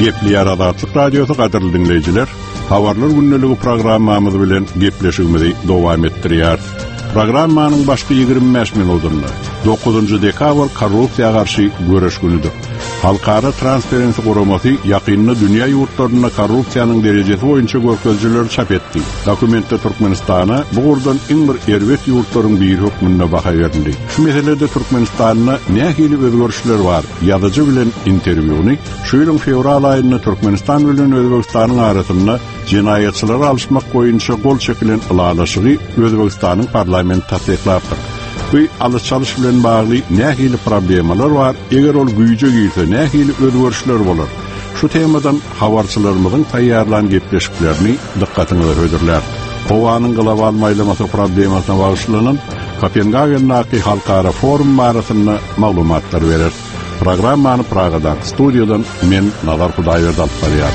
Gepli Azatlyk Radiosu gaderly dinleyijiler, habarlar günneligi programmamyz bilen gepleşigimizi dowam etdirýär. Programmanyň başky 25 minutunda 9 dekabr korrupsiýa garşy göreş günüdür. Halkara Transparency Guramasy ýakynda dünýä ýurtlaryna korrupsiýanyň derejesi boýunça görkezjiler çap etdi. Dokumentde Türkmenistana bu gurdan iň bir erwet ýurtlaryň biri hökmünde baha berildi. Şu meselede Türkmenistanyna nähili özgörüşler bar? Ýazyjy bilen interwýuny şu ýylyň fevral aýynda Türkmenistan bilen Özbegistanyň arasynda jinayetçilere alışmak boýunça gol çekilen ılalaşygy Özbegistanyň parlamenti tasdiklapdy. Bu alışçalış bilen bagly nähili problemalar bar. Eger ol güýje giýse nähili özgörüşler bolar. Şu temadan habarçylarymyzyň taýýarlan gepleşiklerini dikkatiňize höýdirler. Howanyň global maýlamasy problemasyna bagyşlanan Kopenhagendaky halkara forum barasynda maglumatlar berer. Programmany Pragadan, studiýadan men Nazar Hudaýberdi alyp barýar.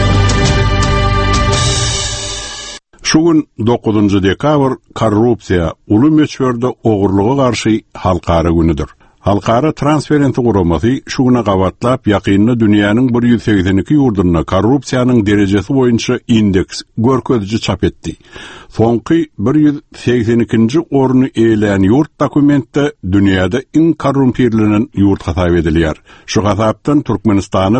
Şugun 9 dekabr korrupsiýa uly meçberde ogurluga garşy halkara günüdür. Halkara Transparency Guramasy şuguna gawatlap ýakynda dünýäniň 182 ýurduna korrupsiýanyň derejesi boýunça indeks görkezji çap etdi. Soňky 182-nji orny eýlen ýurt dokumentde dünýäde iň korrumpirlenen ýurt hasap edilýär. Şu hasapdan Türkmenistana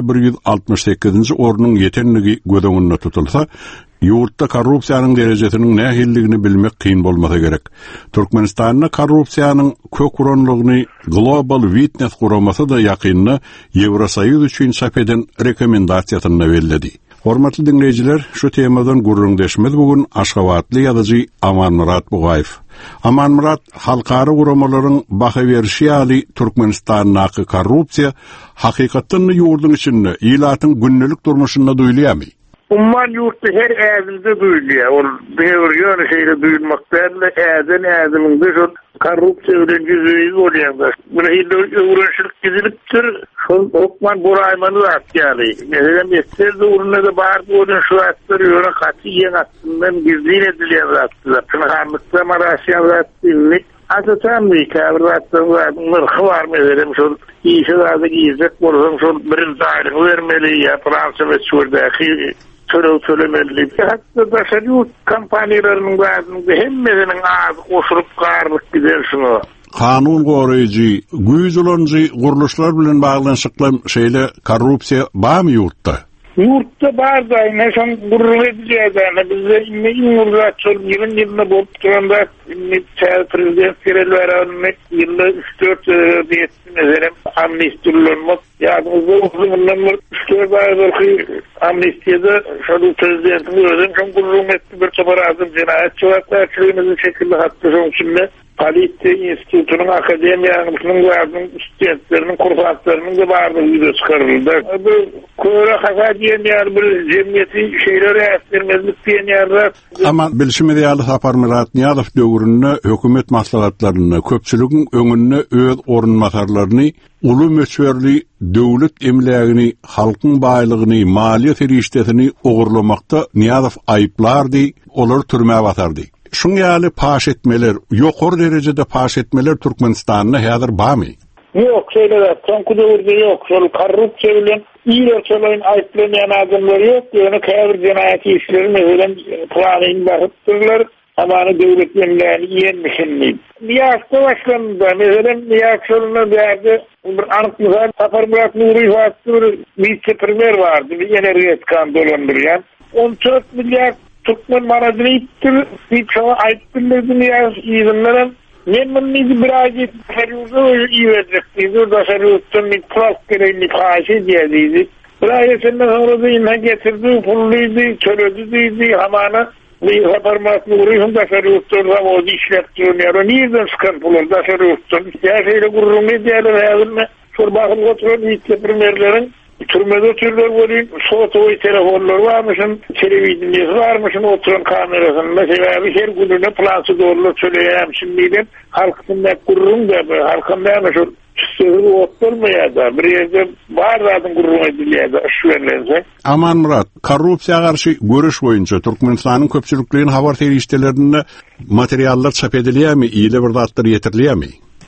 168-nji ornyň ýetenligi göz tutulsa, ýurtda korrupsiýanyň derejesiniň nähilligini bilmek kyn bolmasa gerek. Türkmenistanyň korrupsiýanyň köküronlygyny Global Witness Guramasy da ýakynda Ýewrosoýuz üçin çap eden rekomendasiýasyny berdi. Hormatly dinleyijiler, şu temadan gurrundeşmez bugün Aşgabatly ýazyjy Aman Murat Bugaýew. Aman Murat, halkara guramalaryň baha berişi ýaly Türkmenistanyň korrupsiýa hakykatdan ýurdun içinde ýylatyň günnelik durmuşynda duýulýarmy? Umman yurtta her äzimde duyulýar. Ol bir ýöne şeýle duyulmakdan äziminde şu korrupsiýa bilen yüzüýüz bolýar. Buna hilde öwrençilik gizilipdir. Şol okman buraýmany atýary. Meselen mesele urunda da bar bolan şu atlar ýöne gaty ýen atyndan gizlin edilýär atlar. Tynharmykda maraşýan atdyk. Asasan bir kavratdan var meselen şu işlerde gizlet bolan şu birinji aýlyk bermeli ýa Fransa we Şurdaky söylemeli. Hatta da şeýle kampaniýalaryň bazynda hemmeleriniň azy goşuryp garlyk gider şunu. Kanun goraýjy, güýjülenji guruluşlar bilen baglanyşykly şeýle korrupsiýa barmy ýurtda? Yurtta bar da näşan guruluk edilýär. Bizde iň çol ýylyna bolup turanda prezident serelleri ýylda 3-4 meselen amnistiýalanmak ýa-da uzunlar 3-4 aýlyk amnistiýada şol prezidentiň özüň şol guruluk etdi bir çabarazym jinayetçi wagtlaryny şekilde hatda şoň üçin Polisiýa institutynyň akademiýanyň studentleriniň kursatlarynyň da bardygy çykaryldy. Bu köre hakadiýetler bir jemgyýeti şeýlere ästirmezlik diýenler. Ama bilşimde ýaly Sapar Murat Niýazow döwründe hökümet maslahatlaryny, köpçüligiň öňünde öz orunmasarlaryny, uly meçberli döwlet emlegini, halkyň baýlygyny, maliýe serişdesini ogurlamakda Niýazow aýplardy, olar türmäge batardy. Şun ýaly paş etmeler, ýokary derejede paş etmeler Türkmenistanyna häzir barmy? Yok, şeýle konkurda yok. Şol korrupsiýa bilen ýerçelerin aýplanýan adamlar yok. Ýöne käbir jinayet işleri meselen planyň barypdyrlar. Amany döwlet bilen ýenmişinmi. Ýa-da başlanda meselen ýa-şoluna berdi. Bir anyk misal Sapar Murat Nuriýew vice-premier bardy. Bir energet kandolandyrýan. 14 milyar Türkmen maradyny ittir. Bir şoňa aýtdyrdyny ýa-da men bunu bir ay periyodda ýerdirdi. Durda şerutdan bir plak gereğini faşi diýdi. Bir ay sonra da ýene getirdi, pullydy, çöledi, hamana bir Sapar Nuriýew da şerutdan o işletdirýär. Niýeden çykan pullar da şerutdan? Ýa-şeýle gurrunmy diýerler, şurbagyň oturan vice-premierleriň türmede oturlar bolýan, sotowy telefonlar barmyşyn, telewiziýa barmyşyn, oturan kamerasynda sebäbi her gününe plansy dollar çöleýärmişim diýip, halkynda gurrun da, halkynda şu sözü oturmaýar, bir ýerde bar zadyň gurrun edilýär, şulenlense. Aman Murat, korrupsiýa garşy görüş boýunça Türkmenistanyň köpçülikleriniň habar serişdelerinde materiallar çap edilýärmi, ýyly bir zatlar ýetirilýärmi?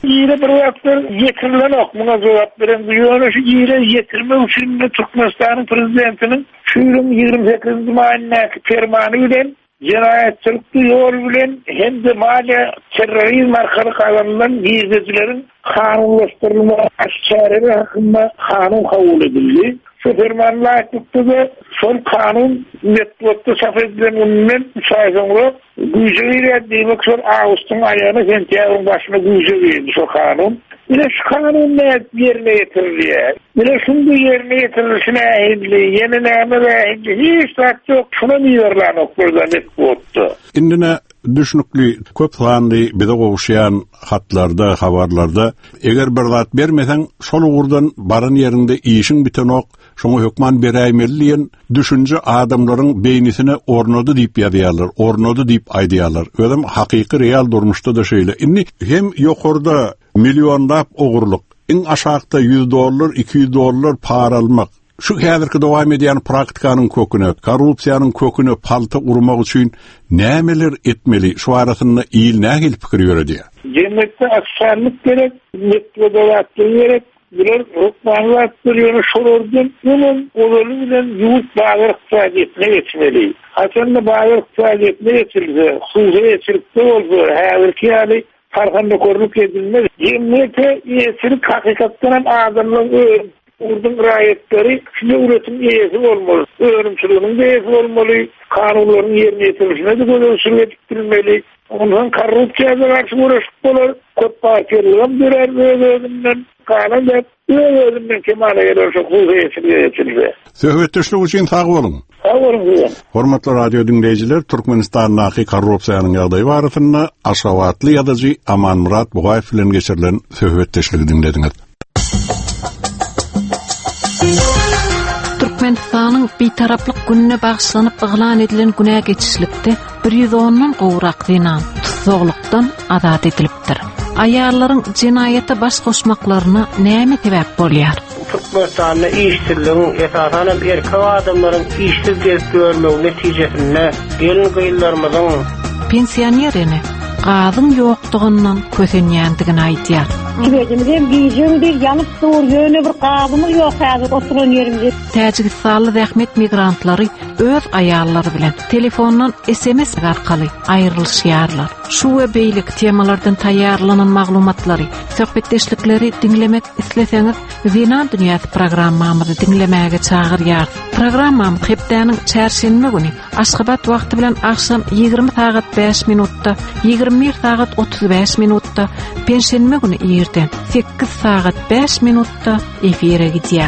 Yine bir vakitler getirilen okmuna cevap veren duyuyor. Şu yine getirme usulünde Türkmenistan'ın prezidentinin şuurun 28. mayındaki fermanı bilen cinayetçilikli yol bilen hem de mali terörizm arkalı kazanılan gizlecilerin kanunlaştırılması çareleri hakkında kanun kabul edildi. Şu fermanla açıkta da son kanun network'ta saf edilen önünden sayesinde gücü verildiği son Ağustos'un ayağına Sentiyar'ın başına gücü verildi şu kanun. Bile şu kanun ne yerine getirildi. Bile şimdi yerine getirilişine ahidli, yeni neyme ve ahidli. Hiç tak yok. Şuna mı yerlanok burada network'ta? Indine düşünükli köp sandy bize gowuşýan hatlarda, habarlarda eger bir zat bermesen şol ugurdan barın yerinde işin bitenok, şoňa hökman beräýmeldiýen düşünje adamlaryň beýnisine ornady diýip ýazýarlar, ornady diýip aýdýarlar. Özüm hakyky real durmuşda da şeýle. Indi hem ýokurda milyonlap ogurluk, iň aşagda $100, $200 para almak. Şu häzirki dowam edýän praktikaның köküne, korrupsiýanyň köküne palta urmak üçin nämeler etmeli? Şu arasynda iýil nähil pikir ýöredi? Cemiyette akşamlık gerek, metodolojisi gerek, birer hukmanlattırıyorunu şorordun, onun ololu bilen yurt bağırık faaliyetine geçmeli. Haçanda bağırık faaliyetine geçildi, huzuya geçildi oldu, häzirki ýaly farkanda korluk edilmez. Cemiyete geçilip hakikatten adamların Urdun rayetleri şimdi üretim üyesi olmalı, öğrenimçiliğinin üyesi olmalı, kanunların yerine getirilmesi de böyle usul ettirilmeli. Ondan korrupsiyaya karşı uğraşıp olur, kod partiyalığın birer özünden kanun da özünden kemale gelir, çok huzur geçirildi. Söhbetleşmek için sağ olun. Sağ olun. Hormatly radio dinleyijiler, Türkmenistanyň korrupsiýanyň ýagdaýy barasynda Aşgabatly ýazyjy Aman Murat Bugaýew bilen geçirilen söhbetleşligi dinlediňiz. Türkmenistanyň betaraplyk gününe bagşlanyp yglan edilen günä geçişlikde 110-dan gowrak dinan tutuklukdan azat edilipdir. Aýallaryň jinayete baş goşmaklaryna näme sebäp bolýar? Türkmenistanyň işçiligiň esasan erkek adamlaryň işsiz gezip görmegi netijesinde gelin gyýlarymyzyň pensionerine gazyň ýokdugyndan kösenýändigini aýdýar. Gidemizem giýjüm bir ýanyp durýan bir gazymy ýok häzir oturan ýerimde. Täjikistanyň rahmet migrantlary öz aýallary bilen telefondan SMS arkaly aýrylýarlar. Şu we beýlik temalardan taýýarlanan maglumatlary, söhbetdeşlikleri dinlemek isleseňiz, Zinan Dünýäsi programmamyzy dinlemäge çagyrýar. Programmam hepdeniň çarşembe güni Aşgabat wagty bilen akşam 20 saat 5 minutda, 21 saat 35 minutda, perşembe güni ýerden 8 saat 5 minutda efire gidýär.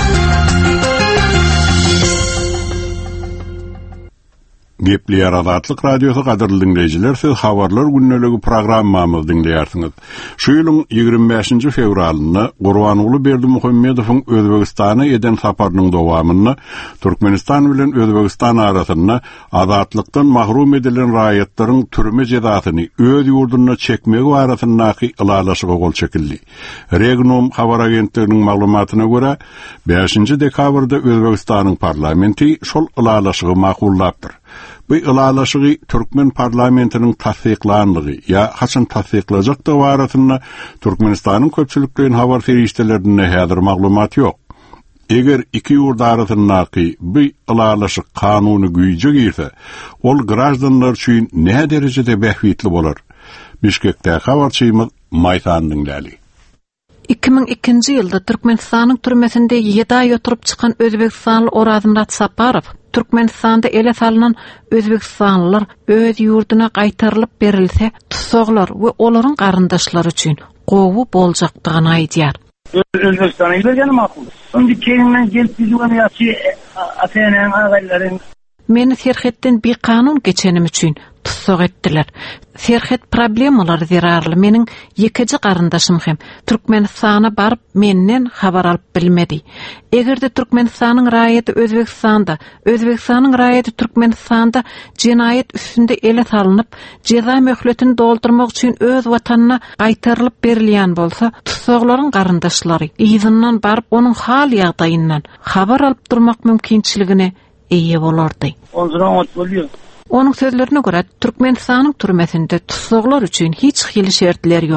Gepleýär Azatlyk radiosu gaderly dinleyijiler, siz habarlar günneligi programmamyzy dinleýärsiňiz. Şu ýylyň 25 fevralyny Gurbanyňly Berdimuhammedowyň Özbegistana eden saparynyň dowamyny Türkmenistan bilen Özbegistan arasynda azatlykdan mahrum edilen raýatlaryň türme jezasyny öz ýurduna çekmegi arasyndaky ılalaşyga gol çekildi. Regnum habar agentliginiň maglumatyna görä 5 dekabrda Özbegistanyň parlamenti şol ılalaşygy makullapdyr. Bu ılalaşygy Türkmen parlamentiniň tasdiklandygy ýa haçan tasdiklajak da barasynda Türkmenistanyň köpçülikden habar feriştelerinde häzir maglumat ýok. Eger iki ýurt arasyndaky bu ılalaşyk kanuny güýje girse, ol grajdanlar üçin näme derejede bähwitli bolar? Bişkekde habarçymyz Maýsan dinläli. 2002 ýylda Türkmenistanyň türmesinde 7 ay oturup çykan Özbekistanly Orazmyrat Saparow Türkmenistanda ele salynan Özbekistanlylar öz ýurduna gaýtarylyp berilse, tutsaklar we olaryň garyndaşlary üçin gowy boljakdygyny aýdýar. Özbekistan'a giderken makul. Şimdi kendinden gelip bizden ýaşy ata-enaň agaýlaryň Meni Serhetden bir kanun geçenim üçin tutsak etdiler. Serhet problemalary zirarly. Meniň ýekeji garyndaşym hem Türkmenistana barıp menden habar alyp bilmedi. Egerde Türkmenistanyň raýaty Özbekistanda, Özbekistanyň raýaty Türkmenistanda jinayet üstünde ele salynyp, ceza möhletini doldurmak üçin öz watanyna gaýtarylyp berilýän bolsa, tutsaklaryň garyndaşlary ýyzyndan barıp onuň hal ýagdaýyndan habar alyp durmak mümkinçiligine eýe bolardy. Onun sözlerine göre Türkmenistanyň türmesinde tutsaklar üçin hiç hili şertler ýok.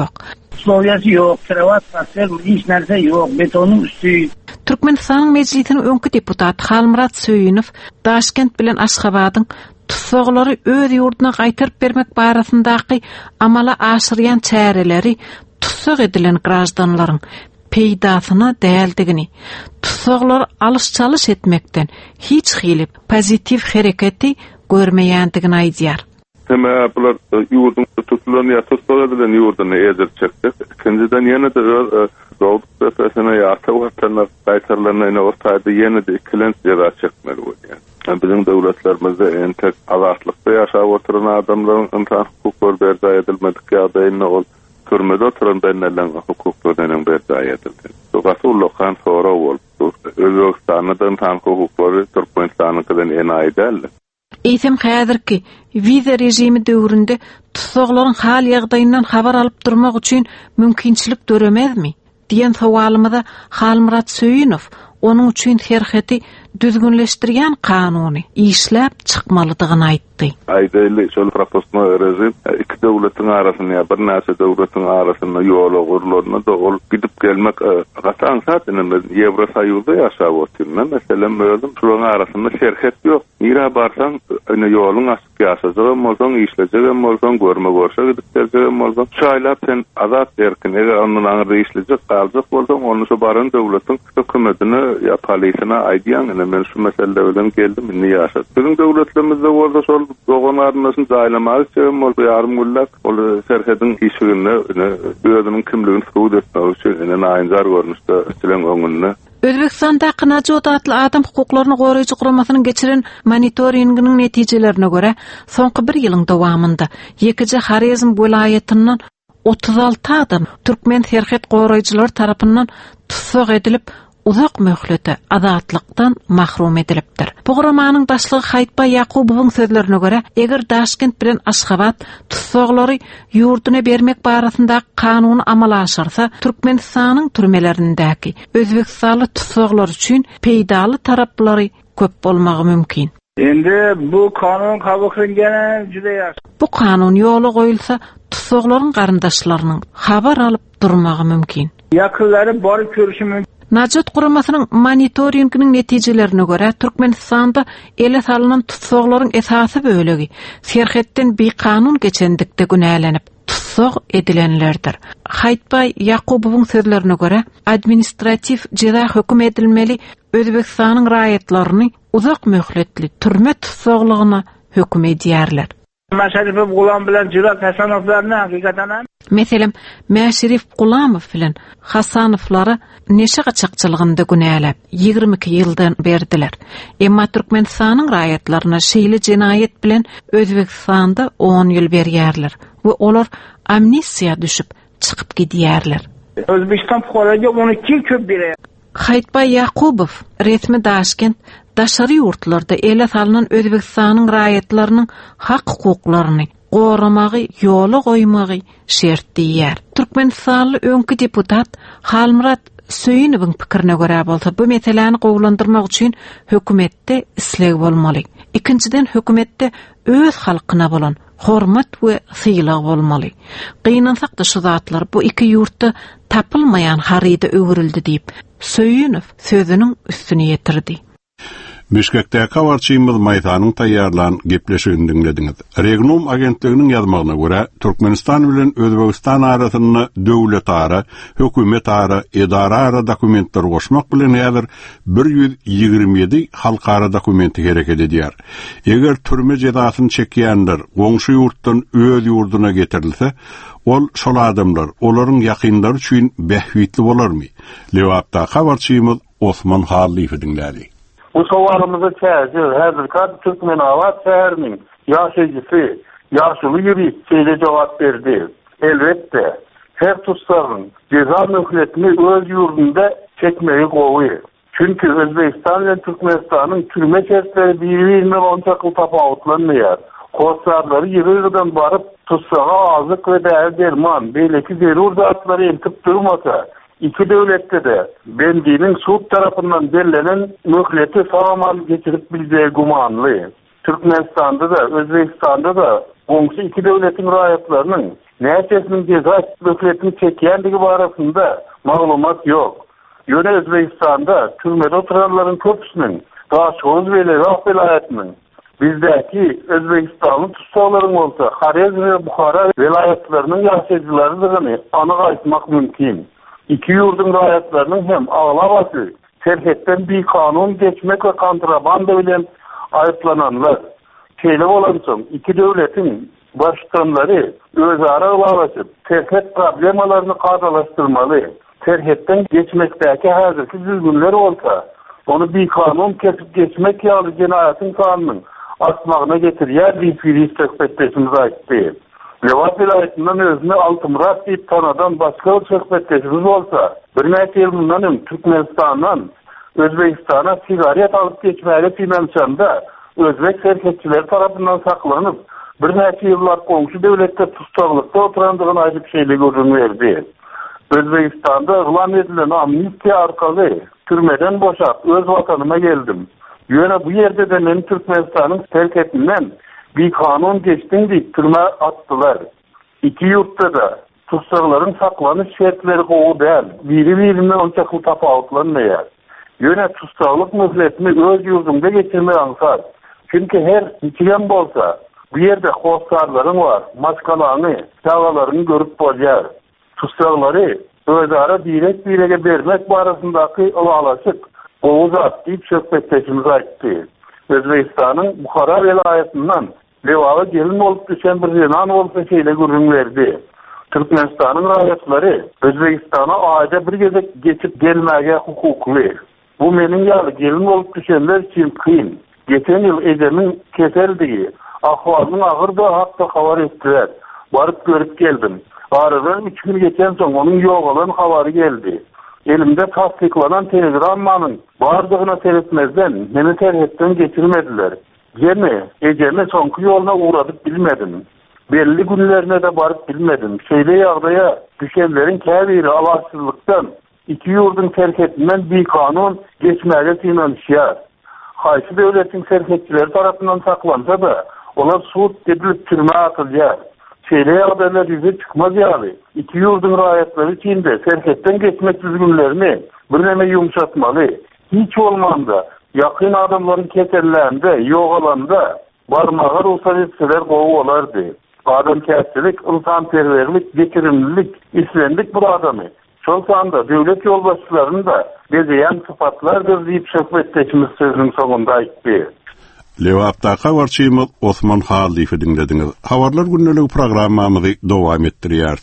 Slovyası yok, kravat, pastel, hiç nerse yok, betonun üstü. Türkmenistan Meclisinin öňkü deputaty Halmurat Söyünov Daşkent bilen Aşgabatyň tutsaglary öz ýurduna gaýtaryp bermek barasyndaky amala aşyrýan çäreleri tutsak edilen grajdanlaryň peýdasyna däldigini, tutsaglar alış-çalış etmekden hiç hili pozitiv hereketi görmeýändigini aýdýar. Tema bular ýurdun tutulany ýa-tutsak edilen ýurduny ezer çekdi. Ikinciden ýene de dowlat professional ýa-da wagtlar gaýtarlaryna ine ortaýda ýene de ikilenç ýara çekmeli bolýar. Bizim dowlatlarimizde entek azatlykda ýaşap oturan adamlaryň insan hukukları berdi edilmedik ýagdaýyna ol türmede oturan benlerden hukuklarının berdaý edildi. Sogasy ullakan sonra boldu. Özbekistanyň insan hukukları Türkmenistanyňkydan enaý däl. Eýsem häzirki viza rejimi döwründe tutsaglaryň hal ýagdaýyndan habar alyp durmak üçin mümkinçilik göremezmi? diýen sowalymyza Halmurat Söyünov onuň üçin herheti düzgünleşdirýän kanuny işläp çykmalydygyny aýtdy. Aýdaly şol proporsional rejim iki dowlatyň arasyna bir näse dowlatyň arasyna ýola gurulmagyna da ol gidip gelmek gatan satynyn Ýewrosoýuzda ýaşap oturman meselem özüm şolaryň arasynda şerhet ýok. Nira barsaň ine ýoluň açyk ýaşajagy bolsaň işlejegi bolsaň görme görşe gidip geljegi bolsaň şaýlap sen azat erkin eger onuň aňyry işlejek galjak bolsaň onu şu baryn dowlatyň hökümetine ýa polisyna aýdýan men şu mesele bilen geldim indi ýaşat. Bizim dowlatlarymyzda bolsa şol dogan arnasyny daýlamagy üçin bol ýarym güllek ol serhedin işigini özüniň kimligini sübut etmek üçin ene aýnjar görnüşde silen öňünde. Özbekistanda Qanajoat adly adam hukuklaryny goraýjy guramasynyň geçiren monitoringiniň netijelerine göre soňky 1 ýylyň dowamında Ýekiji Harizm welaýatynyň 36 adam Türkmen serhet goraýjylar tarapyndan tutsak edilip uzak möhlete azatlykdan mahrum edilipdir. Bu guramanyň başlygy Haýtbay Ýakubowyň sözlerine göre eger Daşkent bilen Aşgabat tutsaglary ýurduny bermek barasynda kanuny amala aşyrsa, Türkmenistanyň türmelerindäki Özbekistanly tutsaglar üçin peýdaly taraplary köp bolmagy mümkin. Endi bu kanun kabul kılingene juda ýaşy. Bu kanun ýola goýulsa, tutsaklaryň garyndaşlarynyň habar alyp durmagy mümkin. Ýakynlary baryp görüşi mümkin. Najat guramasynyň monitoringiniň netijelerine göre Türkmenistanda ele salynan tutsaklaryň esasy bölegi serhetden bir kanun geçendikde günälenip tutsak edilenlerdir. Haýtbay Ýakubowyň sözlerine göre administrativ jeda hökm edilmeli Özbekistanyň raýatlaryny uzak möhletli türme tutsaklygyna hökm edýärler. Meşerif Gulam bilen Jirat Hasanowlaryny hakykatan Meselem, Mäşerif Gulamov bilen Hasanowlary neşe gaçakçylygynda günäläp 22 ýyldan berdiler. Emma Türkmenistanyň raýatlaryna şeýle jenaýet bilen Özbekistanda 10 ýyl berýärler we olar amnistiýa düşüp çykyp gidýärler. Özbekistan fuqaralarına 12 ýyl köp berýär. Haýtbay Ýakubow resmi Daşkent daşary ýurtlarda ele salynan Özbekistanyň raýatlarynyň hak hukuklaryny goramagy ýola goýmagy şert diýär. Türkmenistanly öňkü deputat Halmurat Söyünowyň pikirine görä bolsa, bu meseleni gowlandyrmak üçin hökümetde isleg bolmaly. Ikinciden hökümetde öz halkyna bolan hormat we syýylyk bolmaly. Gynansak da şu zatlar bu iki ýurtda tapylmayan haryda öwrüldi diýip Söyünow sözüniň üstüne ýetirdi. Bişkekdäki habarçymyz Maýtanyň taýýarlan gepleşigini dinlediňiz. Regnum agentliginiň ýazmagyna görä Türkmenistan bilen Özbekistan arasyny döwlet ara, hökümet ara, edara ara dokumentler goşmak bilen ýazyr 127 halkara dokumenti gereket edýär. Eger türme jedasyny çekýänler goňşy ýurtdan öz ýurduna getirilse, ol şol adamlar olaryň ýakynlary üçin behwitli bolarmy? Lewapda habarçymyz Osman Hallyfy dinlädi. Bu sowarymyza täze häzirki Türkmen awat şäheriniň ýaşaýjysy, ýaşuly ýüri şeýle jogap berdi. Elbetde, her tutsagyň ceza möhletini öz ýurdunda çekmegi gowy. Çünki Özbekistan bilen Türkmenistanyň türme çeşitleri birbirine onçakly tapawutlanmaýar. Korsarlary ýerden baryp tutsaga azyk we däl derman, beýleki zerur zatlary eltip durmasa, iki döwletde de bendiniň sud tarapyndan berlenen möhleti sagamal geçirip bildiği gumanly. Türkmenistanda da, Özbekistan'da da Goňşy iki döwletiň raýatlarynyň näçesiniň ceza hökümetini çekýändigi barasynda maglumat ýok. Ýöne Özbekistanda türmede oturanlaryň köpüsiniň Daşgoz welaýatynyň bizdäki Özbekistanyň tutsaglaryň bolsa Xarez we Buxara welaýatlarynyň ýaşaýjylaryny anyk aýtmak mümkin. İki ýurdun raýatlarynyň hem aglabasy serhetden bir kanun geçmek ve kontrabanda bilen aýıplananlar. Şeýle bolansoň iki döwletiň başkanları özara aglaşyp serhet problemalaryny gadalaşdyrmaly. Serhetden geçmekdäki häzirki düzgünler bolsa, onu bir kanun kesip geçmek ýaly jenaýatyň kanynyň asmagyna getirýär diýip söhbetdeşimiz aýtdy. Lewat vilayetinden özüne Altımrat deyip tanadan başka bir söhbetdeşimiz olsa, bir näçe ýyl bundan Türkmenistandan Özbekistana sigaret alıp geçmäge finansanda Özbek serhetçileri tarapyndan saklanyp, bir näçe ýyllar goňşy döwletde tutsaglikda oturandygyny aýdyp şeýle görünýärdi. Özbekistanda ıglan edilen amnistiya arkaly türmeden boşap öz watanyma geldim. Ýöne bu ýerde de meni Türkmenistanyň serhetinden bir kanun geçtiň diýip türme atdylar. İki ýurtda da tutsaglaryň saklanyş şertleri gowy däl, biri-birinden onçaky tapawutlanmaýar. Ýöne tutsaglyk mühletini öz ýurdunda geçirmek aňsat. Çünki her içilen bolsa, bu ýerde howsarlaryň bar, maskalaryny, dagalaryny görüp bolýar. Tutsaglary özara direk bermek barasyndaky alalaşyk gowy zat diýip söhbetdeşimiz aýtdy. Özbekistanyň Buxara welaýatynyň Lewaga gelin bolup düşen bir zenan bolsa şeýle görünýärdi. Türkmenistanyň raýatlary Özbekistana aýda bir gezek geçip gelmäge hukukly. Bu meniň ýaly gelin bolup düşenler üçin kyn. Geçen ýyl ejemin keseldigi, ahwalyň agyrda hakda habar etdiler. Barıp görüp geldim. Aradan 3 gün geçen soň onuň ýogalan habary geldi. Elimde tasdiklanan telegrammanın bardygyna teretmezden meni terhetden geçirmediler. Ejemi soňky ýoluna uğradyp bilmedim. Belli günlerine de barıp bilmedim. Şeýle ýagdaýa düşenleriň käbiri alaçsızlykdan iki ýurdun terhetinden bir kanun geçmäge finansiýar. Haýsy döwletiň serhetçileri tarapyndan saklansa da olar suud edilip türme atylýar. Şeýle ýagdaýlar ýüze çykmaz ýaly. İki ýurdun raýatlary içinde serhetten geçmek düzgünlerini bir näme ýumşatmaly. Hiç olmanda yakın adamların kesellerinde, ýogalanda barmaga ruhsat etseler gowy bolardy. Adamkärçilik, insanperwerlik, geçirimlilik, islendik bu adamy. Şol sanda döwlet ýolbaşçylaryny da bezeýän sypatlardyr diýip söhbetdeşimiz sözüniň soňunda aýtdy. Lewapdaky habarçymyz Osman Halifi dinlediňiz. Habarlar günneligi programmamyzy dowam etdirýär.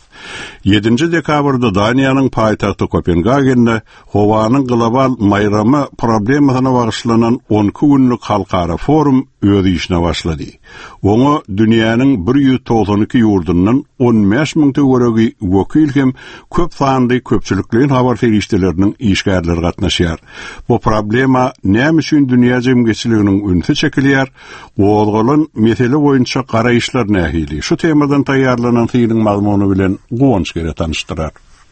7 dekabrda Daniýanyň paýtagty Kopenhagende howanyň global maýramy problemasyna bagyşlanan 12 günlük halkara forum öz işine başlady. Oňa dünýäniň 192 ýurdundan 15.000 göregi wekil hem köp sandy köpçülikliň habar ferişdeleriniň işgärleri gatnaşýar. Bu problema näme üçin dünýä jemgyçiliginiň ünsi çekilýär? Oğulgalan mesele boýunça garaýyşlar nähili? Şu temadan taýýarlanan fiiliň mazmuny bilen goňş gere tanıştyrar.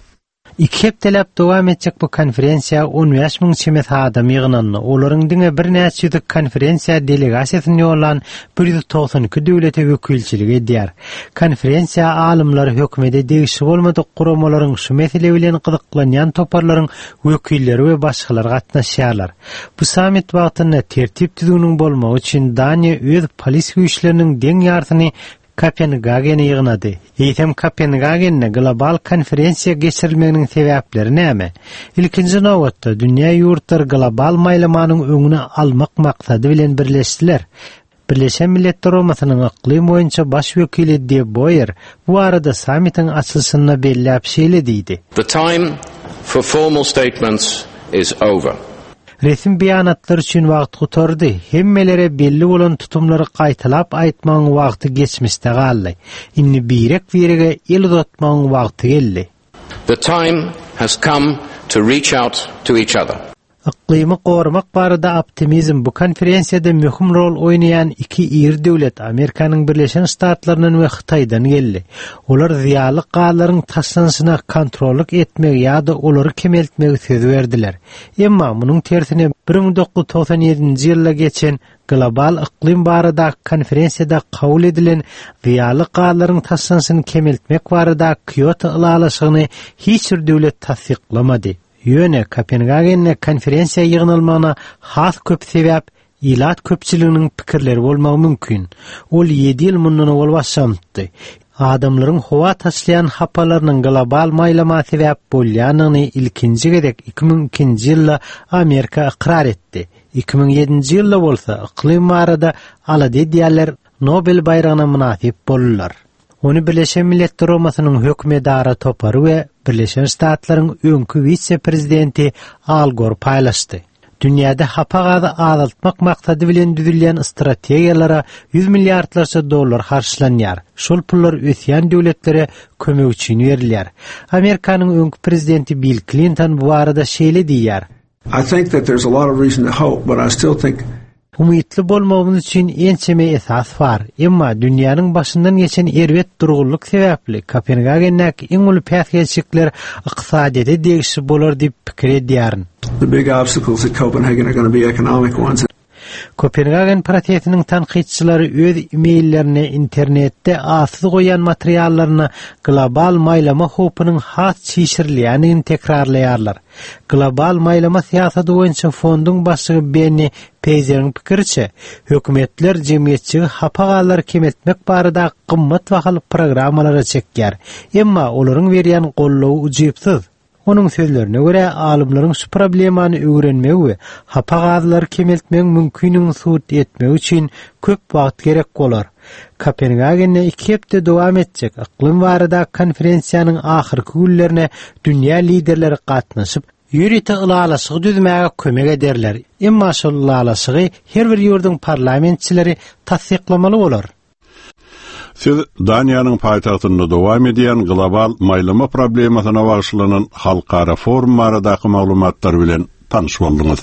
İki hepdelap dowam etjek bu konferensiýa 15.000 çemet adam ýygnandy. Olaryň diňe bir näçe ýyllyk konferensiýa delegasiýasyny ýolan 192 döwlete wekilçilik edýär. Konferensiýa alymlar hökümete degişi bolmadyk guramalaryň şu mesele bilen gyzyklanýan toparlaryň wekilleri we başgalar gatnaşýarlar. Bu sammit wagtyna tertip düzgünüň bolmagy üçin Daniýa öz polis güýçleriniň deň ýartyny Kopenhagen'e ýygnady. Eýtem Kopenhagen'e global konferensiýa geçirilmeginiň sebäpleri näme? Ilkinji nowatda dünýä ýurtlar global maýlamanyň öňüne almak maksady bilen birleşdiler. Birleşen Milletler Uramasınyň iklim boýunça baş wekili De Boyer bu arada sammitiň açylyşyna belläp şeýle diýdi. The time for formal statements is over. Resim beýanatlar üçin wagt gutardy. Hemmelere belli bolan tutumlary gaýtalap aýtmagyň wagty geçmişde galdy. Inni birek birege el uzatmagyň wagty geldi. The time has come to reach out to each other. Iqlimi qorumak barada optimizm bu konferensiyada mühim rol oynayan iki iri döwlet Amerikanyň Birleşen Ştatlarynyň we Hytaýdan geldi. Olar ziýaly gaýlaryň taşlanşyna kontrolluk etmek ýa-da olary kemeltmek söz berdiler. Emma munyň tersine 1997-nji ýylda geçen global iklim barada konferensiyada kabul edilen ziýaly gaýlaryň taşlanşyny kemeltmek barada Kyoto ýylaşygyny hiç bir döwlet tasdiklamady. Ýöne Kopenhagen'e konferensiýa ýygnalmagyna has köp sebäp ilat köpçiliginiň pikirleri bolmagy mümkin. Ol 7 ýyl mundan ol başlandy. Adamlaryň howa taşlayan hapalarynyň global maýlama sebäp bolýanyny ilkinji gedek 2002-nji ýylda Amerika ikrar etdi. 2007-nji ýylda bolsa iklim barada alady diýerler Nobel bayragyna munasip boldular. Onu Birleşen Milletler Romasynyň hökümdary topary we Birleşen Ştatlaryň öňkü vice-prezidenti Al Gore paýlaşdy. Dünýäde hapa gazy azaltmak maksady bilen düzülen strategiýalara 100 milliardlarça dollar harçlanýar. Şol pullar ösýän döwletlere kömek üçin berilýär. Amerikanyň öňkü prezidenti Bill Clinton bu arada şeýle diýär. I think that there's a lot of reason to hope, but I still think umytly bolmamyz üçin ençeme esas bar. Emma dünýäniň başyndan geçen erwet durgulluk sebäpli Kopenhagen'däki iň uly päsgeçlikler ykdysadyda degişi bolar diýip pikir edýär. The big obstacles at Copenhagen are going to be economic ones. Kopenhagen protestiniň tanqidçilary öz emaillerine internetde asyz goýan materiallaryny global maýlama hopynyň has çişirilýänini tekrarlaýarlar. Global maýlama siýasaty boýunça fondyň başlygy Benny Peyzer'in pikirçe, hökümetler jemgyýetçiligi hapagalar kemetmek barada gymmat wagtly programmalara çekýär. Emma olaryň berýän gollawy ujypsyz. Onun sözlerine göre alimlerin şu problemany öwrenmek we hapa gazlary kemeltmek mümkinligini suwut etmek üçin köp wagt gerek bolar. Kopenhagen'de 2 hepde dowam etjek iklim barada konferensiýanyň ahyrky günlerine dünýä liderleri gatnaşyp ýürite ýylalaşygy düzmäge kömek ederler. Emma şol ýylalaşygy her bir ýurduň parlamentçileri tasdiklamaly bolar. Siz Daniýanyň paýtagtynda dowam edýän global maýlama problemasyna bagyşlanan halkara forum baradaky maglumatlar bilen tanyş boldyňyz.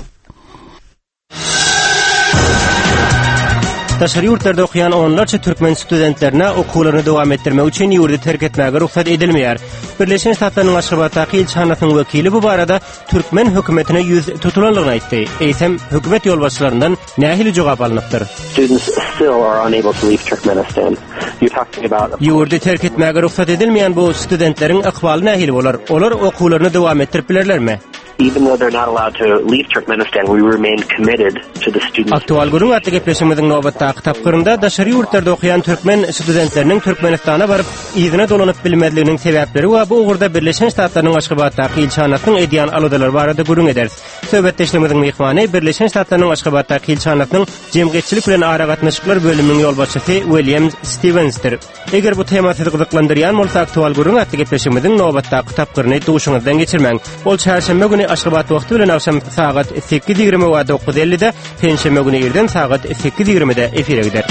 Daşary ýurtlarda okuyan onlarca türkmen studentlerine okuwlaryny dowam etdirmek üçin ýurdy terk etmäge ruhsat edilmeýär. Birleşen Ştatlaryň Aşgabatdaky elçihanasynň wekili bu barada türkmen hökümetine ýüz tutulanlygyny aýtdy. Eýsem hökümet ýolbaşçylaryndan nähili jogap alynapdyr? Students still are unable to leave Turkmenistan. You're talking about ýurdy terk etmäge ruhsat edilmeýän bu studentleriň ahwaly nähili bolar? Olar okuwlaryny dowam etdirip bilerlermi? Even though they're not allowed to leave Turkmenistan, we remain committed to the students. Aktual gurun atly gepleşigimiziň nowbatdaky tapgyrynda daşary ýurtlarda okuyan türkmen studentleriniň Türkmenistana baryp ýygyna dolanyp bilmedliginiň sebäpleri we bu ugurda Birleşen Ştatlaryň Aşgabatdaky elçihanasynň edýän aladalar barada gurun ederiz. Söhbetdeşligimiziň mehmany Birleşen Ştatlaryň Aşgabatdaky elçihanasynň jemgyýetçilik bilen ara gatnaşyklar bölüminiň ýolbaşçysy William Stevens'tir. Eger bu tema sizi gyzyklandyrýan bolsa aktual gurun atly gepleşigimiziň nowbatdaky tapgyryny duşuňyzdan geçirmäň. Ol çarşamba güni Aşgabat wagty bilen akşam saat 8:20 we 9:50-de, penşeme güni erden saat 8:20-de efire gider.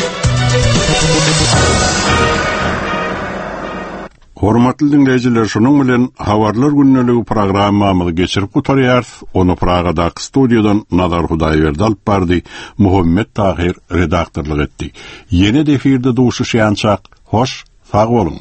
Hormatly dinleyijiler, şonuň bilen Habarlar günneligi programmamyzy geçirip gutarýar. Onu Pragadaky studiýadan Nazar Hudaýberdi alyp bardy. Muhammed Tahir redaktorlyk etdi. Ýene de efirde duşuşýançak. Hoş, sag bolun.